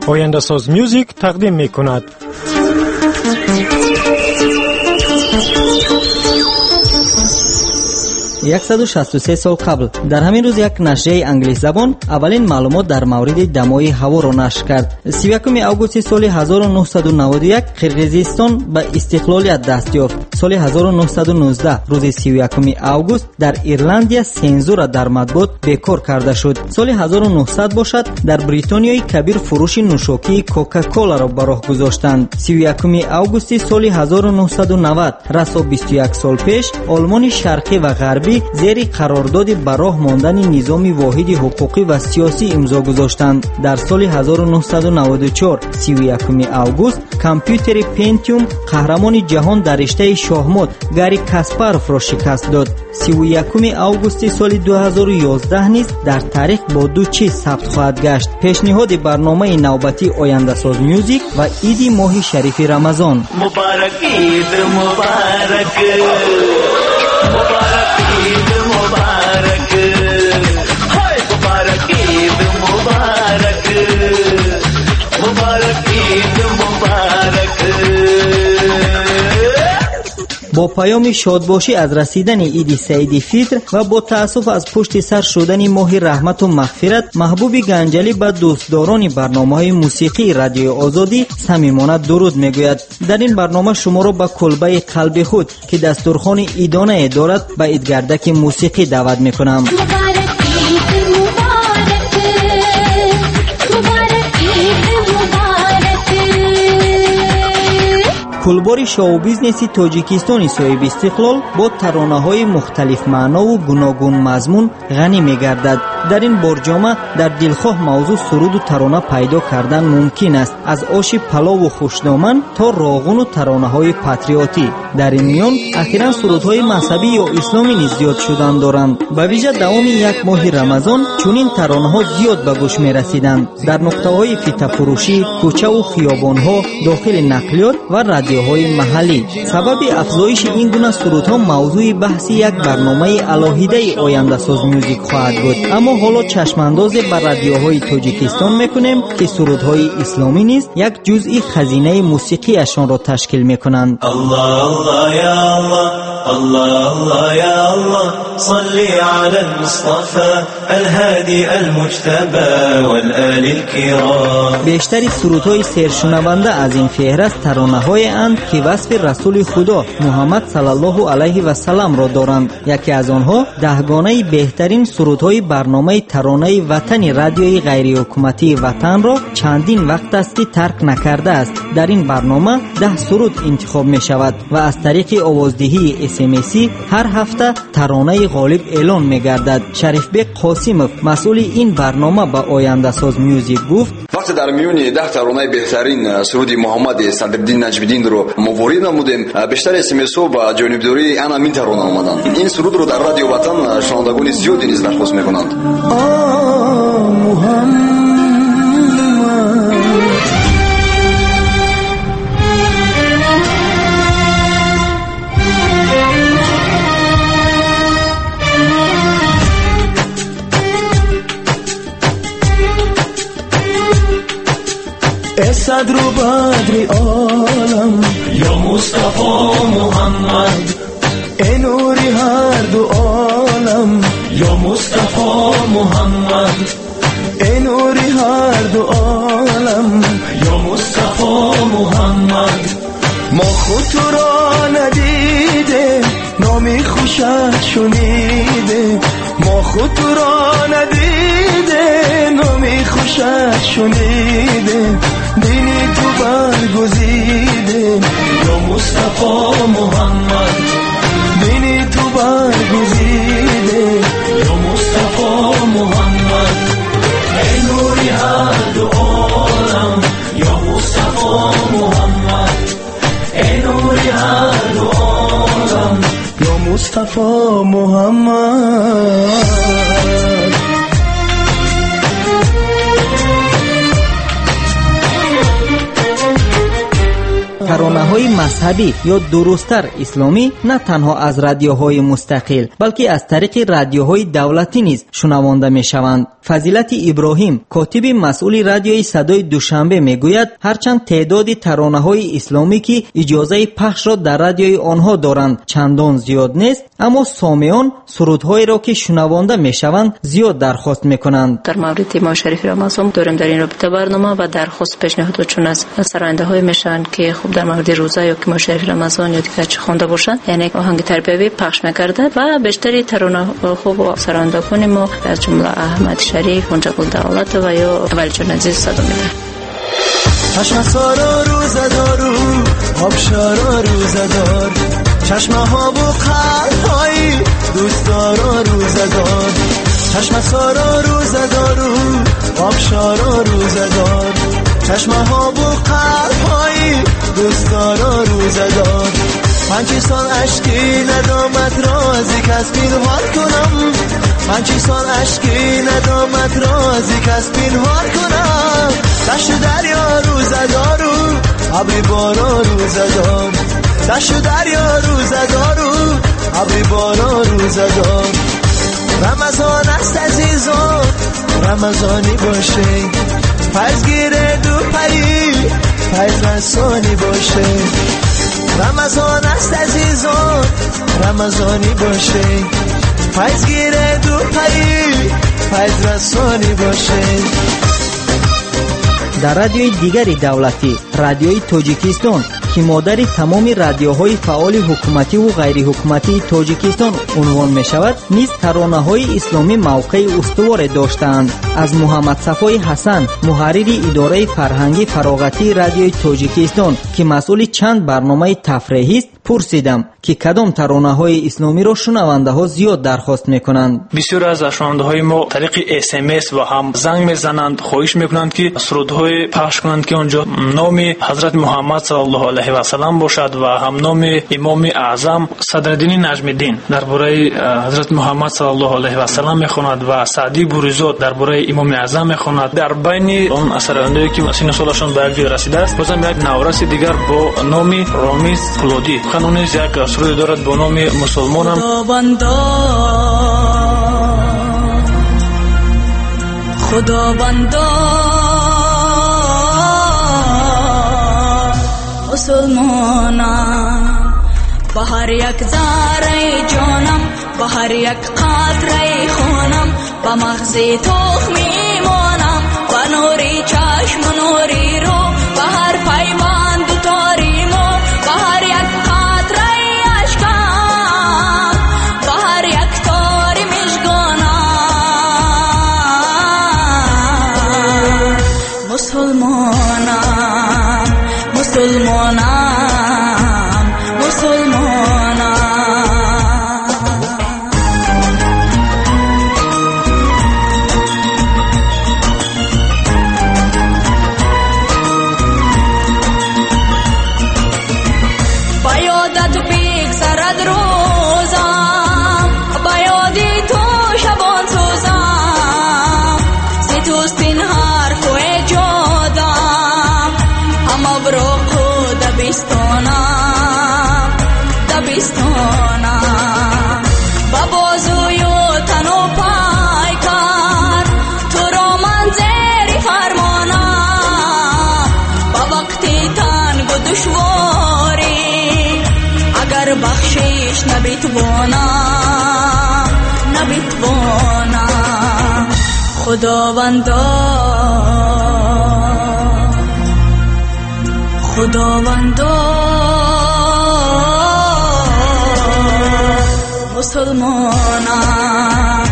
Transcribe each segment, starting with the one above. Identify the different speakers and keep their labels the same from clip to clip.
Speaker 1: oyandasaz music taqdim میکند.
Speaker 2: $163 سال قبل در همین روز یک نشریه انگلیس زبان اولین معلومات در مورد دمای هوا را نشر کرد. 31 آگوست سال 1991 قرقیزستان به استقلالیت دست یافت. سال 1919 روز 31 آگوست در ایرلندیا سنزور در مطبوعات بیکار کرده شد. سال 1900 باشد در بریتانیای کبیر فروش نوشاکی کوکاکولا را به راه گذاشتند. 31 آگوست سال 1990 رسا 21 سال پیش آلمان شرقی و غربی زیر قرارداد به راه ماندن نظام واحد حقوقی و سیاسی امضا گذاشتند. در سال 1994 31 آگوست کامپیوتر پنتیوم قهرمان جهان در رشته شاهمات گاری کاسپاروف را شکست داد. 31 آگوست سال 2011 نیز در تاریخ با دو چیز ثبت خواهد گشت: پیشنهاد برنامه نوبتی آینده‌ساز میوزیک و عید ماه شریف رمضان.
Speaker 3: مبارک عید مبارک، مبارک عید مبارک، های مبارک عید مبارک، مبارک عید مبارک.
Speaker 2: با پیام شادباشی از رسیدن عید سعید فطر و با تأسف از پشت سر شدن ماه رحمت و مغفرت، محبوب گنجلی به دوستداران برنامه‌های موسیقی رادیو آزادی صمیمانه درود میگوید. در این برنامه شما را به کلبه قلب خود که دسترخوان عیدانه دارد به عیدگردک موسیقی دعوت میکنم. کلبار شو بیزنس تاجیکستان صاحب استقلال با ترانه‌های مختلف معنا و گوناگون مضمون غنی می‌گردد. در این برجامه در دلخواه موضوع سرود و ترانه پیدا کردن ممکن است، از آش پلاو و خوشنامن تا راغون و ترانه‌های پاتریوتی. در این میان اخیراً سرودهای مذهبی یا اسلامی نیز زیاد شدن دارند. به ویژه دوام یک ماه رمضان چنین ترانه‌ها زیاد به گوش می‌رسیدند. در نقطه‌های فیته فروشی، کوچه و خیابان‌ها، داخل نقلیات و رادیوهای محلی. سبب افزایش این گونه سرودها موضوع بحث یک برنامه الهیده آینده‌ساز میوزیک خواهد بود. اما حالا چشمانداز به رادیوهای تاجیکستان میکنیم که سرودهای اسلامی نیز یک جزئی خزینه موسیقی اشان را تشکیل میکنند.
Speaker 3: الله الله یا الله، الله الله یا الله، صلی علی المصطفى الهادی المجتبى والآل الكرام.
Speaker 2: بیشتری سرودهای سرشنونده از این فهرست ترانه‌های اند که وصف رسول خدا محمد صلی الله علیه و سلم را دارند. یکی از آنها دهگانه بهترین سرودهای برنامه ترانه وطن رادیوی غیر حکومتی وطن را چندین وقت است که ترک نکرده است. در این برنامه 10 سرود انتخاب می شود و از طریق آوازدهی SMS هر هفته ترانه غالب اعلان می گردد. شریف بیگ قاسمов مسئول این برنامه به آینده‌ساز میوزیک گفت:
Speaker 4: وقتی در میون 10 ترانه بهترین سرود محمد صدرالدین نجم‌الدین رو موارد نمودیم، بیشتر SMS ها با جانبداری آن همین ترانه آمدند. این سرود رو در رادیو وطن شنوندگان زیادی نیز درخواست میکنند.
Speaker 3: صدر و بدر عالم یا مصطفی محمد، ای نوری هر دو عالم یا مصطفی محمد، ای نوری هر دو عالم یا مصطفی محمد. ما خود تو را ندیده نامی خوشت شنیده، ما خود تو را ندیده نامی خوشت شنیده، دینی تو برگزیده یا مصطفی محمد، دینی تو برگزیده یا مصطفی محمد. ای نوری هر دو عالم یا مصطفی محمد، ای نوری هر دو عالم یا مصطفی محمد.
Speaker 2: ترانه برنامه‌های مذهبی یا درست‌تر اسلامی نه تنها از رادیوهای مستقل بلکه از طریق رادیوهای دولتی نیز شنوانده می‌شوند. فضیلت ابراهیم کاتب مسئول رادیوی صدای دوشنبه میگوید هرچند تعداد ترانه‌های اسلامی که اجازه پخش را در رادیوی آنها دارند چندان زیاد نیست، اما سامعان سرودهایی را که شنوانده میشوند زیاد درخواست میکنند.
Speaker 5: در مورد ماه شریف رمضان داریم در این رابطه برنامه و درخواست پیشنهاد چون از سرآینده های میشن که خوب در مورد روزه یا که ماه شریف رمضان یا دیگه چه خوانده باشند، یعنی آهنگ تربیوی پخش میکرده و بیشتری ترانه خوب و سرآینده کنیم ما از جمله احمد شریف، اونجا گل دولت و یا ولی جان عزیز صدا میده.
Speaker 3: چشم سارا روزدارو آبشارا روزدار، چشمه ها و قلب های دوستارا روزدار، چشم سارا روزدارو آبشارا روزدار، چشمه ها و قلب های دوستارا روزدار. 5 سال اشکی ندامت رازی کس پینهار کنم، 5 سال اشکی ندامت رازی کس پینهار کنم. دشت دریا روزدارو ابری بارا روزدار، دشت دریا روزدارو ابری بارا روزدار. رمضان است عزیزان رمضانی باشه، فیض گیره دو پری فیض رسانی باشه. رمضان است عزیزان رمضانی باشه، فیض گیره دو پری فیض رسانی باشه.
Speaker 2: در رادیوی دیگری دولتی رادیوی تاجیکستان که مادر تمام رادیوهای فعال حکومتی و غیر حکومتی تاجیکستان عنوان می شود نیز ترانه‌های اسلامی موقع استوار داشتند. از محمد صفای حسن محرر اداره فرهنگی فراغتی رادیوی تاجیکستان که مسئول چند برنامه تفریحی است پرسیدم که کدام ترانه‌های اسلامی را شنونده‌ها زیاد درخواست می‌کنند.
Speaker 6: بسیار از شنونده‌های ما طریق SMS و هم زنگ می‌زنند، خواهش می‌کنند که سرودهای پخش کنند که اونجا نام حضرت محمد صلی الله علیه و سلام باشد و هم نام امام اعظم صدرالدین نجم‌الدین درباره حضرت محمد صلی الله علیه و سلام می‌خواند و سعدی بوریزاد درباره امام اعظم می‌خواند. در بین اون اثرانه‌ای که سن سالشون به یک جای رسیده است، بازم یک نورس دیگر با نام رامیز کلودی خانون یک سرود دارد با نام مسلمانم.
Speaker 7: خداوندا مسلمانم، به هر یک ذره جانم، به هر یک قطره خونم، به مغز تخم ایمانم، به نوری چشم و نوری رو، به هر پیوند و تاری مو، به هر یک قطره اشکم، به هر یک تاری مشگانم. مسلمانم مسلمانم مسلمانم. بیادت بگذرد روزم، بیادی تو شبان سوزم، سی توستین هر کوه جادم، اما برو دبستانم دبستانم. با بازوی و تن و پای کار تو را من زیر فرمانم، با وقتی تنگ و دشواری اگر بخشش نبیتوانم نبیتوانم. خداوندا خداوندا مسلمانم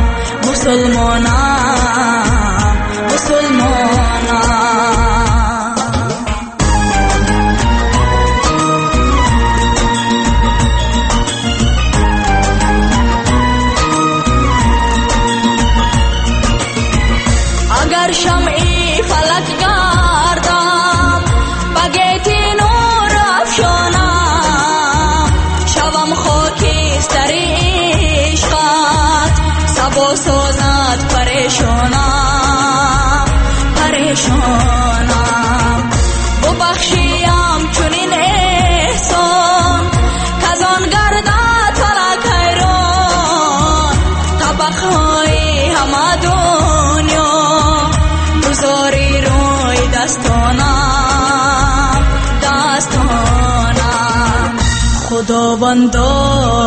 Speaker 7: مسلمانم مسلمانم. اگر شمعی فلک گردم بگیتی نور افشانم، شوم خاکستری عشقت سبا سازد پریشانم، دنیا گذاری روی دستانم خداوندا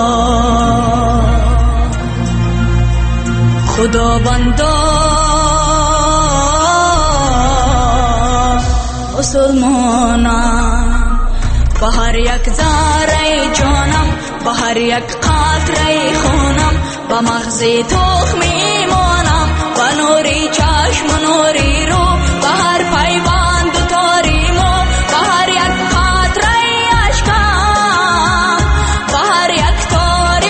Speaker 7: مسلمانم به هر یک ذره جانم به هر یک قطره خونم به مغز تخم ایمانم به نوری چشم و نوری رو به هر پیوند و تاری مو به هر یک قطره اشکم به هر یک تاری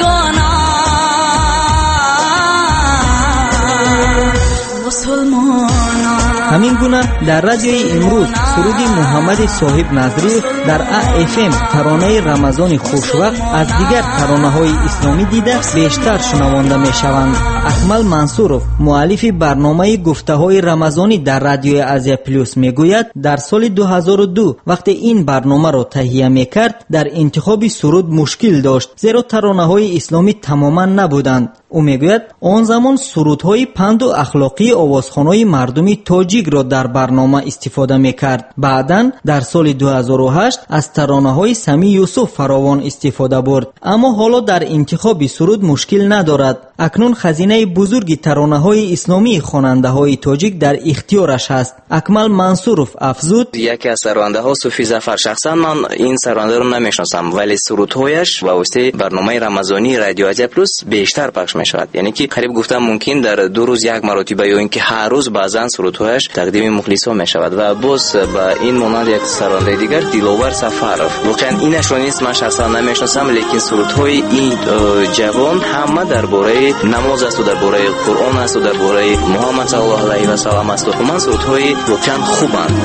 Speaker 7: مشگانم مسلمانم.
Speaker 2: همین گونه در رادیوی امروز سرودی محمد صاحب نظری در AFM ترانه رمضان خوشوقت از دیگر ترانه‌های اسلامی دیده بیشتر شنوانده می‌شوند. اکمل منصورов مؤلف برنامه گفته‌های رمضانی در رادیوی آزیا پلوس میگوید در سال 2002 وقتی این برنامه را تهیه می‌کرد در انتخاب سرود مشکل داشت زیرا ترانه‌های اسلامی تماما نبودند. او میگوید آن زمان سرودهای پند و اخلاقی آوازخوان‌های مردمی تاجیک را در برنامه استفاده می‌کرد. بعداً در سال 2008 از ترانه‌های سمی یوسف فراوان استفاده برد. اما حالا در انتخاب سرود مشکل ندارد. اکنون خزینه بزرگی ترانه‌های اسلامی خواننده‌های تاجیک در اختیارش است. اکمل منصورов افزود:
Speaker 8: یکی از سراننده‌ها صوفی ظفر، شخصا من این سراننده رو نمی‌شناسم ولی سرودهایش با واسطه برنامه رمضانی رادیو آزیا پلوس بیشتر پخش می‌شود. یعنی که قریب گفتم ممکن در 2 روز یک مرتبه یا اینکه هر روز بعضن سرودهایش تقدیم مخلصان می‌شود. و باز با این مانند یک سراننده دیگر دلوار سفرов واقعا اینش رو نیست من شخصا نمی‌شناسم لیکن سرودهای این جوان همه درباره نماز است و درباره قرآن است و درباره محمد صلی الله علیه و سلم است و من سرودهای واقعا خوبند.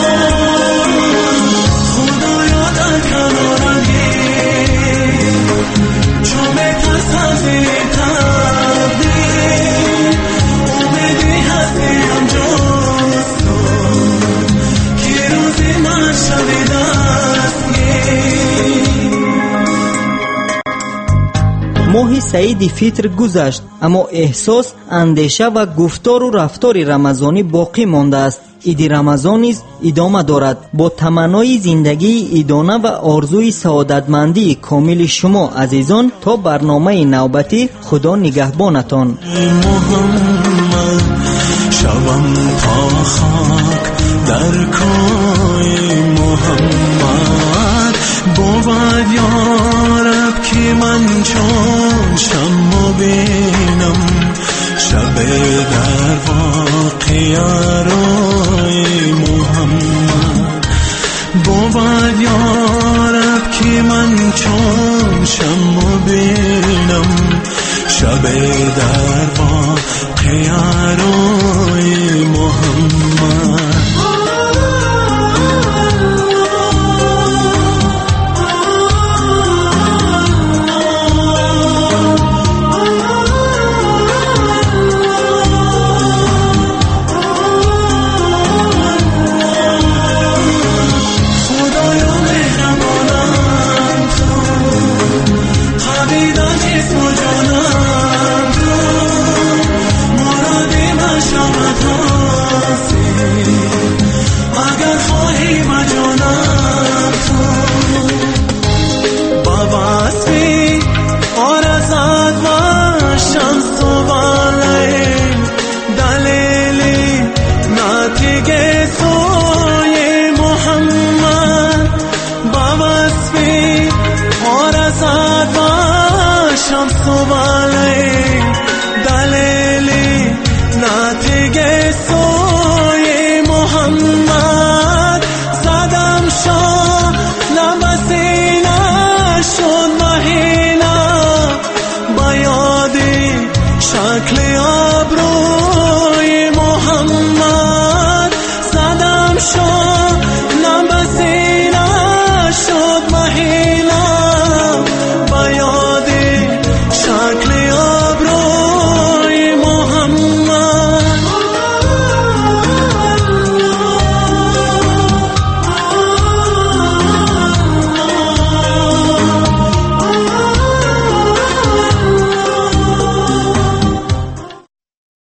Speaker 2: ماه سعید فطر گذشت اما احساس، اندیشه و گفتار و رفتار رمضانی باقی مانده است. عید رمضان نیز ادامه دارد. با تمنای زندگی ایدانه و آرزوی سعادتمندی کامل شما عزیزان تا برنامه نوبتی خدا نگهبانتان.
Speaker 3: شوم تا خاک در کوی محمد بود یارب که من چون شم بینم شب در واقعی روی محمد بود یارب که من چون شم بینم شب